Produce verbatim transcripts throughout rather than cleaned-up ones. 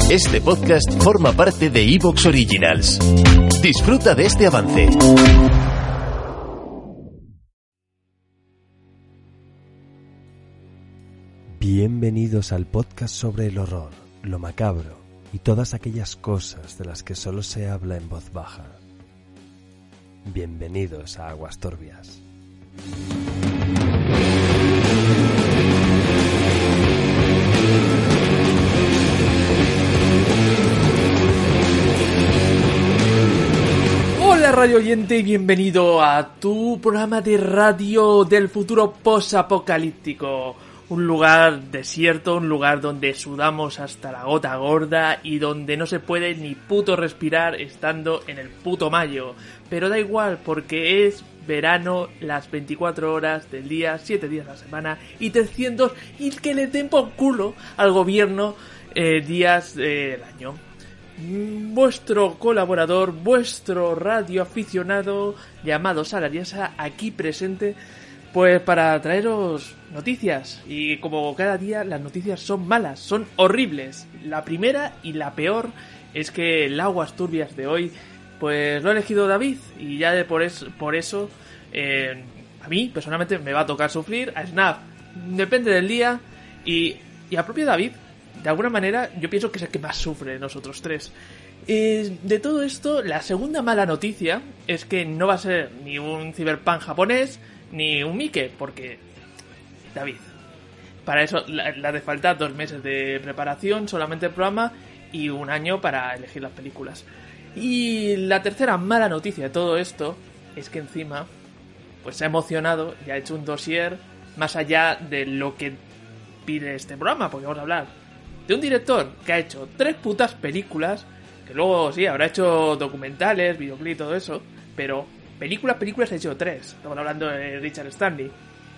Este podcast forma parte de iVoox Originals. Disfruta de este avance. Bienvenidos al podcast sobre el horror, lo macabro y todas aquellas cosas de las que solo se habla en voz baja. Bienvenidos a Aguas Turbias. Hola radio oyente y bienvenido a tu programa de radio del futuro post-apocalíptico. Un lugar desierto, un lugar donde sudamos hasta la gota gorda y donde no se puede ni puto respirar estando en el puto mayo. Pero da igual porque es verano las veinticuatro horas del día, siete días a la semana y trescientos y que le den por culo al gobierno eh, días del año. Vuestro colaborador, vuestro radioaficionado llamado Salariasa, aquí presente, pues para traeros noticias. Y como cada día las noticias son malas, son horribles. La primera y la peor es que el Aguas Turbias de hoy pues lo ha elegido David. Y ya de por eso, por eso eh, a mí personalmente me va a tocar sufrir. A Snap depende del día. Y, y al propio David, de alguna manera, yo pienso que es el que más sufre de nosotros tres. Eh, de todo esto, la segunda mala noticia es que no va a ser ni un Cyberpunk japonés ni un Mike, porque David, para eso le hace falta dos meses de preparación, solamente el programa, y un año para elegir las películas. Y la tercera mala noticia de todo esto es que encima pues se ha emocionado y ha hecho un dossier más allá de lo que pide este programa, porque vamos a hablar de un director que ha hecho tres putas películas, que luego sí, habrá hecho documentales, videoclip y todo eso, pero películas, películas ha hecho tres. Estamos hablando de Richard Stanley.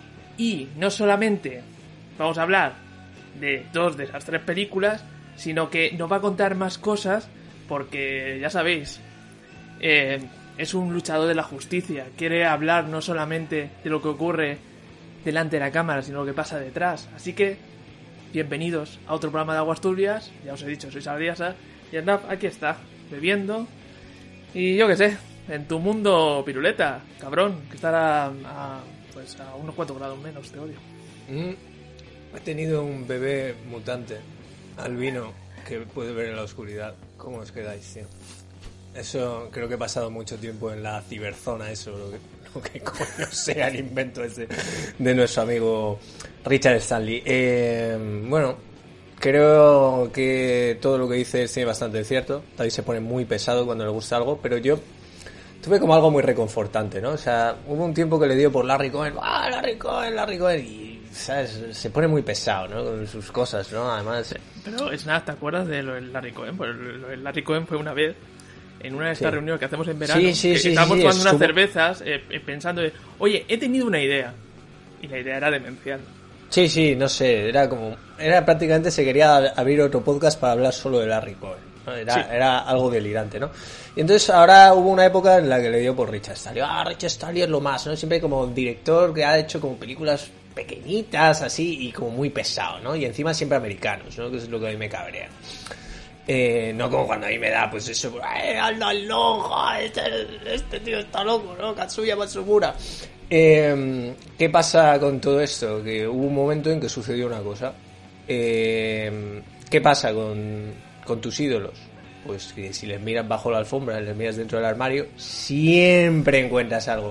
Y no solamente vamos a hablar de dos de esas tres películas, sino que nos va a contar más cosas, porque ya sabéis, eh, es un luchador de la justicia. Quiere hablar no solamente de lo que ocurre delante de la cámara, sino lo que pasa detrás. Así que bienvenidos a otro programa de Aguas Turbias. Ya os he dicho, soy Salariasa. Y Snap aquí está, bebiendo. Y yo qué sé, en tu mundo piruleta, cabrón, que estará a, a, pues a unos cuantos grados menos, te odio. Mm, he tenido un bebé mutante, albino, que puede ver en la oscuridad. ¿Cómo os quedáis, tío? Eso, creo que he pasado mucho tiempo en la ciberzona, eso, lo que, lo que coño sea el invento ese de nuestro amigo Richard Stanley. Eh, bueno, creo que todo lo que dices tiene bastante cierto. David se pone muy pesado cuando le gusta algo, pero yo tuve como algo muy reconfortante, ¿no? O sea, hubo un tiempo que le dio por Larry Cohen, ¡ah, Larry Cohen, Larry Cohen! Y, ¿sabes? Se pone muy pesado, ¿no? Con sus cosas, ¿no? Además... Pero es nada, ¿te acuerdas de lo del Larry Cohen? Pues lo del Larry Cohen fue una vez en una de estas sí. reuniones que hacemos en verano, sí, sí, que sí, estábamos sí, tomando sí, unas supo... cervezas eh, pensando de, oye, he tenido una idea. Y la idea era demencial. Sí, sí, no sé, era como... Era prácticamente, se quería abrir otro podcast para hablar solo de Larry Cohen, ¿no? Era, sí. era algo delirante, ¿no? Y entonces ahora hubo una época en la que le dio por Richard Stanley. Ah, Richard Stanley es lo más, ¿no? Siempre como director que ha hecho como películas pequeñitas, así, y como muy pesado, ¿no? Y encima siempre americanos, ¿no? Que es lo que a mí me cabrea. Eh, no como cuando a mí me da, pues eso, ¡eh, anda loco! Este, este tío está loco, ¿no? Katsuya Matsumura. Eh, ¿Qué pasa con todo esto? Que hubo un momento en que sucedió una cosa. Eh, ¿Qué pasa con, con tus ídolos? Pues que si les miras bajo la alfombra, les miras dentro del armario, siempre encuentras algo.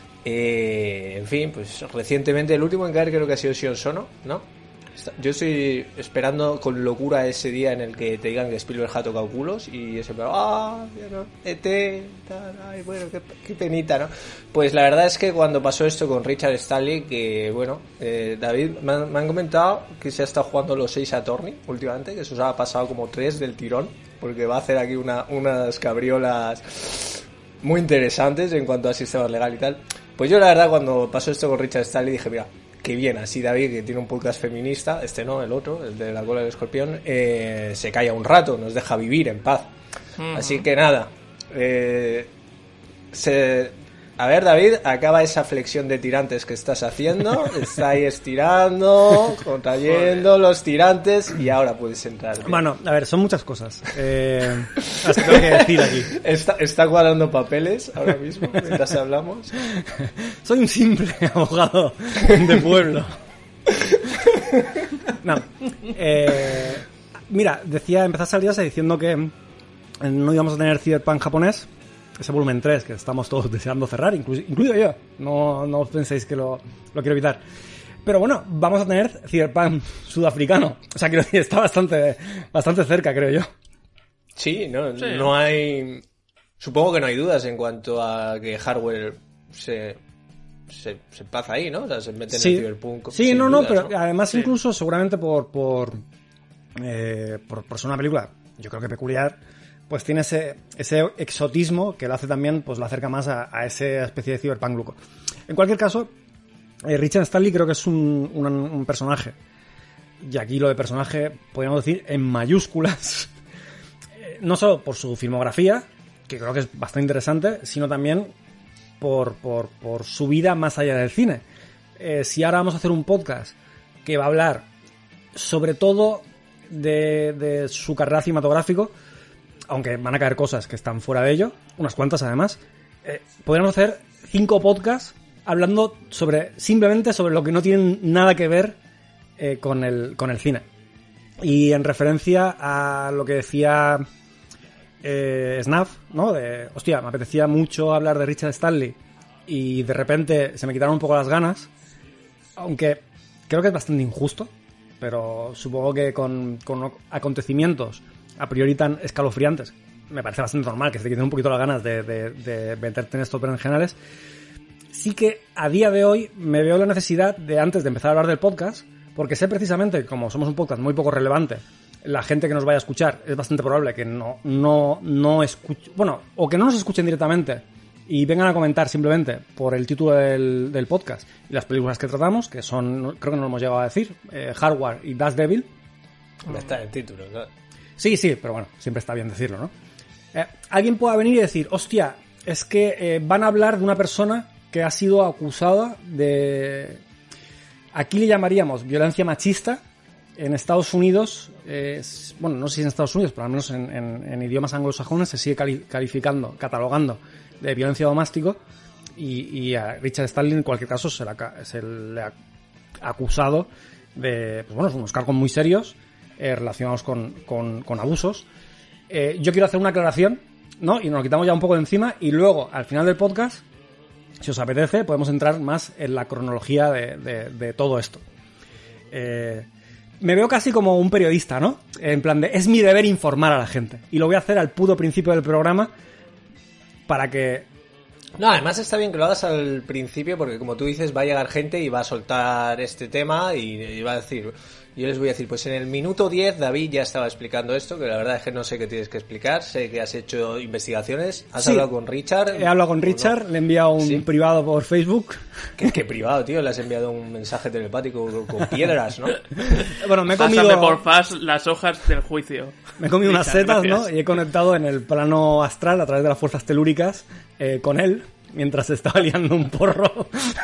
Eh, en fin, pues recientemente el último en caer creo que ha sido Sion Sono, ¿no? Yo estoy esperando con locura ese día en el que te digan que Spielberg ha tocado culos y ese pero ah, no, E T, tal, ay, bueno, qué, qué penita, ¿no? Pues la verdad es que cuando pasó esto con Richard Stanley, que bueno, eh, David, me han, me han comentado que se ha estado jugando los seis Attorney últimamente, que eso se ha pasado como tres del tirón, porque va a hacer aquí una, unas cabriolas muy interesantes en cuanto a sistemas legal y tal. Pues yo la verdad cuando pasó esto con Richard Stanley dije, mira, qué bien, así David, que tiene un podcast feminista, este no, el otro, el de la cola del escorpión, eh, se calla un rato, nos deja vivir en paz. Uh-huh. Así que nada, eh, se, A ver, David, acaba esa flexión de tirantes que estás haciendo. Está ahí estirando, contrayendo los tirantes y ahora puedes entrar. Tío. Bueno, a ver, son muchas cosas. Eh, las que tengo que decir aquí. Está, está cuadrando papeles ahora mismo mientras hablamos. Soy un simple abogado de pueblo. No. Eh, mira, decía, empezaste al día diciendo que no íbamos a tener Cyberpunk japonés. Ese volumen tres que estamos todos deseando cerrar, incluso, incluido yo. No, no os penséis que lo, lo quiero evitar. Pero bueno, vamos a tener Cyberpunk sudafricano. O sea, quiero decir, está bastante, bastante cerca, creo yo. Sí, no, sí, no hay... Supongo que no hay dudas en cuanto a que hardware se, se, se pasa ahí, ¿no? O sea, se mete en sí. el Cyberpunk. Sí, no, dudas, no, pero ¿no? además sí. incluso seguramente por por, eh, por por ser una película, yo creo que peculiar, pues tiene ese, ese exotismo que lo hace también, pues lo acerca más a, a esa especie de Cyberpunk loco. En cualquier caso, eh, Richard Stanley creo que es un, un, un personaje, y aquí lo de personaje podríamos decir en mayúsculas, eh, no solo por su filmografía, que creo que es bastante interesante, sino también por, por, por su vida más allá del cine. Eh, si ahora vamos a hacer un podcast que va a hablar sobre todo de, de su carrera cinematográfica, aunque van a caer cosas que están fuera de ello, unas cuantas además, eh, podríamos hacer cinco podcasts hablando sobre simplemente sobre lo que no tienen nada que ver eh, con el con el cine. Y en referencia a lo que decía eh, Snaf, ¿no? De, hostia, me apetecía mucho hablar de Richard Stanley y de repente se me quitaron un poco las ganas, aunque creo que es bastante injusto, pero supongo que con, con acontecimientos a priori tan escalofriantes, me parece bastante normal que se te quiten un poquito las ganas de, de, de meterte en estos berenjenales. Sí que a día de hoy me veo la necesidad de, antes de empezar a hablar del podcast, porque sé precisamente, como somos un podcast muy poco relevante, la gente que nos vaya a escuchar es bastante probable que no, no, no escuche, bueno, o que no nos escuchen directamente y vengan a comentar simplemente por el título del, del podcast y las películas que tratamos, que son, creo que no lo hemos llegado a decir, eh, Hardware y Dash Devil. Está en el título, ¿no? Sí, sí, pero bueno, siempre está bien decirlo, ¿no? Eh, alguien pueda venir y decir, hostia, es que eh, van a hablar de una persona que ha sido acusada de... Aquí le llamaríamos violencia machista. En Estados Unidos, eh, bueno, no sé si en Estados Unidos, pero al menos en, en, en idiomas anglosajones se sigue cali- calificando, catalogando de violencia doméstico y, y a Richard Stanley en cualquier caso se le ha, se le ha acusado de, pues bueno, unos cargos muy serios eh, relacionados con, con, con abusos. Eh, yo quiero hacer una aclaración, ¿no? Y nos lo quitamos ya un poco de encima y luego, al final del podcast, si os apetece, podemos entrar más en la cronología de, de, de todo esto. Eh, me veo casi como un periodista, ¿no? En plan de, es mi deber informar a la gente. Y lo voy a hacer al puto principio del programa para que... No, además está bien que lo hagas al principio porque como tú dices va a llegar gente y va a soltar este tema y, y va a decir... Yo les voy a decir, pues en el minuto diez David ya estaba explicando esto, que la verdad es que no sé qué tienes que explicar, sé que has hecho investigaciones, has Sí, hablado con Richard. He hablado con Richard, no? le he enviado un Sí. privado por Facebook. ¿Qué, qué privado, tío? Le has enviado un mensaje telepático con, con piedras, ¿no? Bueno, me he Pásame comido, por faz las hojas del juicio. me he comido unas Richard, setas, gracias. ¿no? Y he conectado en el plano astral a través de las fuerzas telúricas eh, con él, mientras se estaba liando un porro.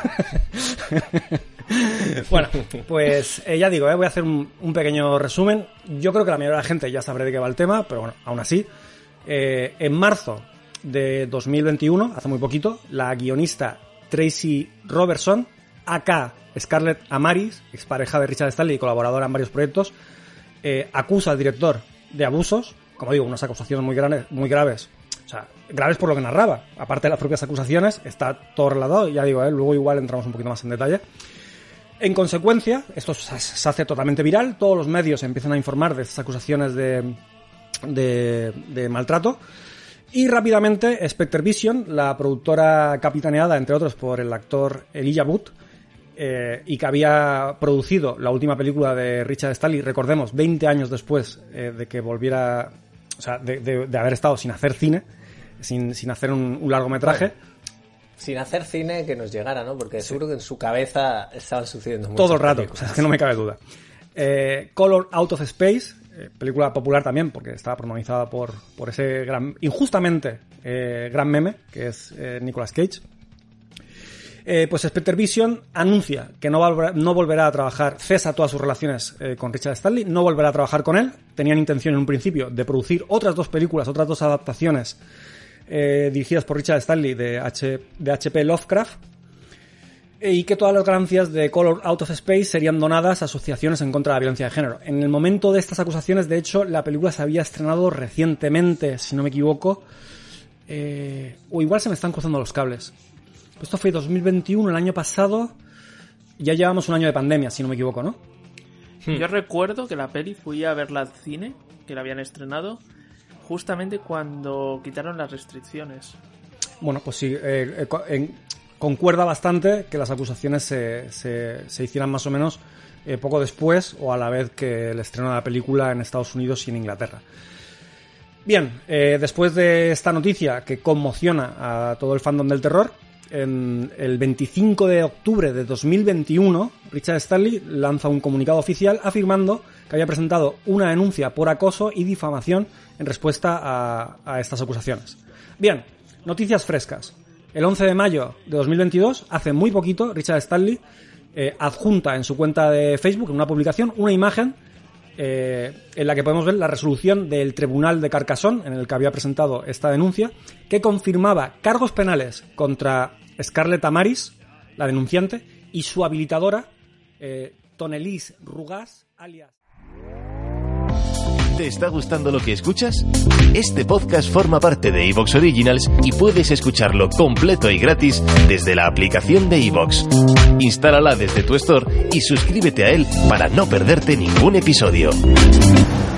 Bueno, pues eh, ya digo, eh, voy a hacer un, un pequeño resumen. Yo creo que la mayoría de la gente ya sabrá de qué va el tema, pero bueno, aún así. Eh, en marzo de dos mil veintiuno, hace muy poquito, la guionista Tracy Robertson, aka Scarlett Amaris, expareja de Richard Stanley y colaboradora en varios proyectos, eh, acusa al director de abusos, como digo, unas acusaciones muy grandes, muy graves. O sea, graves por lo que narraba. Aparte de las propias acusaciones, está todo relatado, ya digo, eh, luego igual entramos un poquito más en detalle. En consecuencia, esto se hace totalmente viral, todos los medios empiezan a informar de estas acusaciones de, de, de maltrato y rápidamente Spectre Vision, la productora capitaneada entre otros por el actor Elijah Wood eh, y que había producido la última película de Richard Stanley, recordemos, veinte años después eh, de que volviera, o sea, de, de, de haber estado sin hacer cine, sin, sin hacer un, un largometraje. Bueno, sin hacer cine que nos llegara, ¿no? Porque seguro que en su cabeza estaban sucediendo muchas todo el rato, películas. o sea, es que no me cabe duda. Eh, Color Out of Space, eh, película popular también, porque estaba protagonizada por, por ese gran, injustamente, eh, gran meme, que es eh, Nicolas Cage. Eh, pues Spectre Vision anuncia que no, volver, no volverá a trabajar, cesa todas sus relaciones eh, con Richard Stanley, no volverá a trabajar con él. Tenían intención en un principio de producir otras dos películas, otras dos adaptaciones eh, dirigidas por Richard Stanley de, H, de H P Lovecraft, eh, y que todas las ganancias de Color Out of Space serían donadas a asociaciones en contra de la violencia de género. En el momento de estas acusaciones, de hecho, la película se había estrenado recientemente, si no me equivoco, eh, o igual se me están cruzando los cables. Esto fue dos mil veintiuno, el año pasado. Ya llevamos un año de pandemia, si no me equivoco, ¿no? Yo recuerdo que la peli fui a verla al cine, que la habían estrenado, justamente cuando quitaron las restricciones. Bueno, pues sí, eh, eh, concuerda bastante que las acusaciones se, se, se hicieran más o menos eh, poco después o a la vez que el estreno de la película en Estados Unidos y en Inglaterra. Bien, eh, después de esta noticia que conmociona a todo el fandom del terror, en el veinticinco de octubre de dos mil veintiuno, Richard Stanley lanza un comunicado oficial afirmando que había presentado una denuncia por acoso y difamación en respuesta a, a estas acusaciones. Bien, noticias frescas. El once de mayo de dos mil veintidós, hace muy poquito, Richard Stanley eh, adjunta en su cuenta de Facebook, en una publicación, una imagen eh, en la que podemos ver la resolución del Tribunal de Carcassonne, en el que había presentado esta denuncia, que confirmaba cargos penales contra Scarlett Amaris, la denunciante, y su habilitadora, eh, Tonelise Rugas, alias... ¿Te está gustando lo que escuchas? Este podcast forma parte de iVoox Originals y puedes escucharlo completo y gratis desde la aplicación de iVoox. Instálala desde tu store y suscríbete a él para no perderte ningún episodio.